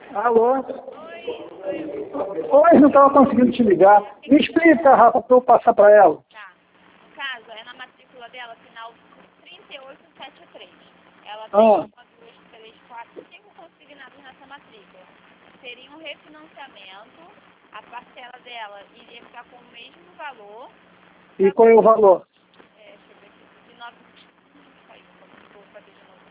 Alô? Oi, sou eu. Oi, não estava conseguindo te ligar. Me explica, Rafa, para eu passar para ela. Tá. No caso, é na matrícula dela, final 3873. Ela tem Ah, 1, 2, 3, 4, 5 consignados nessa matrícula. Seria um refinanciamento, a parcela dela iria ficar com o mesmo valor. e qual é o valor? Deixa eu ver aqui, de 9... Aí, vou fazer de novo.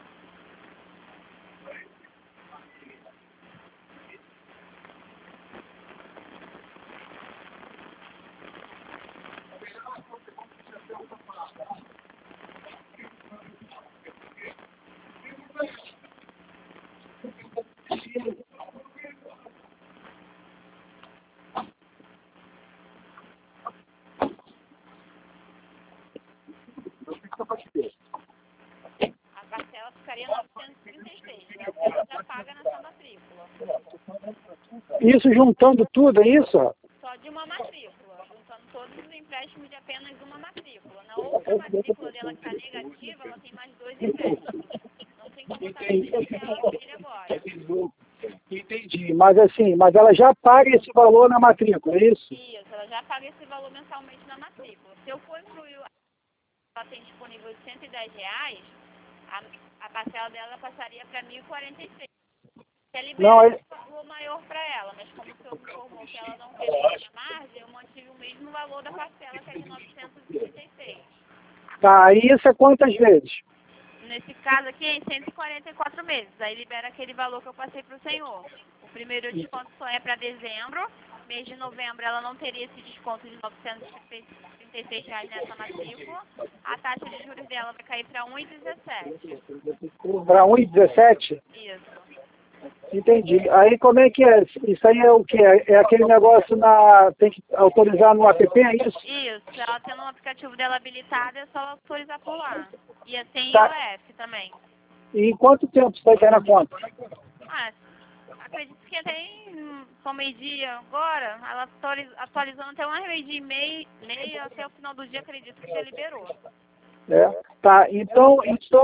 A parcela ficaria 936, é o que ela já paga nessa matrícula. Isso juntando tudo, é isso? Só de uma matrícula, juntando todos os empréstimos de apenas uma matrícula. Na outra matrícula dela que está negativa, ela tem mais 2 empréstimos. Não tem como estar financiando ele agora. Entendi. Mas assim, mas ela já paga esse valor na matrícula, é isso? Isso, ela já paga esse valor mensalmente na matrícula. Se eu for incluir, ela tem disponível de R$ 110, a parcela dela passaria para 1.046. É Não, liberado um valor maior para ela, mas como o senhor me informou que ela não queria essa margem, eu mantive o mesmo valor da parcela, que é de 936. tá, e isso é quantas vezes? Nesse caso aqui é em 144 meses, aí libera aquele valor que eu passei para o senhor. O primeiro desconto só é para dezembro, mês de novembro ela não teria esse desconto de R$ 936 nessa matrícula, a taxa de juros dela vai cair para 1,17. Para 1,17? Isso. Entendi. Aí como é que é? Isso aí é o quê? É aquele negócio tem que autorizar no app, é isso? Isso, ela tendo um aplicativo dela habilitado, é só autorizar por lá. E tem Tá. iOS também. E em quanto tempo isso vai cair na conta? Ah, acredito que tem, são meio-dia agora, ela atualizando até umas meio-dia e meia, até o final do dia, acredito que já liberou. Tá, então,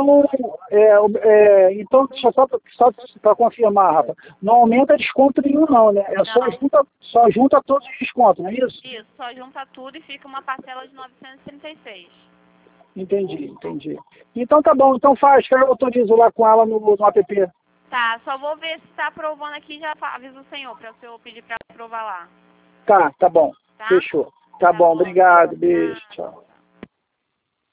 então só para confirmar, Rafa, não aumenta desconto nenhum não, né? É Não, só junta todos os descontos, não é isso? isso, só junta tudo e fica uma parcela de 936. Entendi. Então tá bom, então faz, que eu autorizo lá com ela no app. Tá, só vou ver se tá aprovando aqui e já aviso o senhor, para o senhor pedir para aprovar lá. Tá bom, Tá? fechou. Tá Tá bom, bom. obrigado, beijo, Tá. tchau.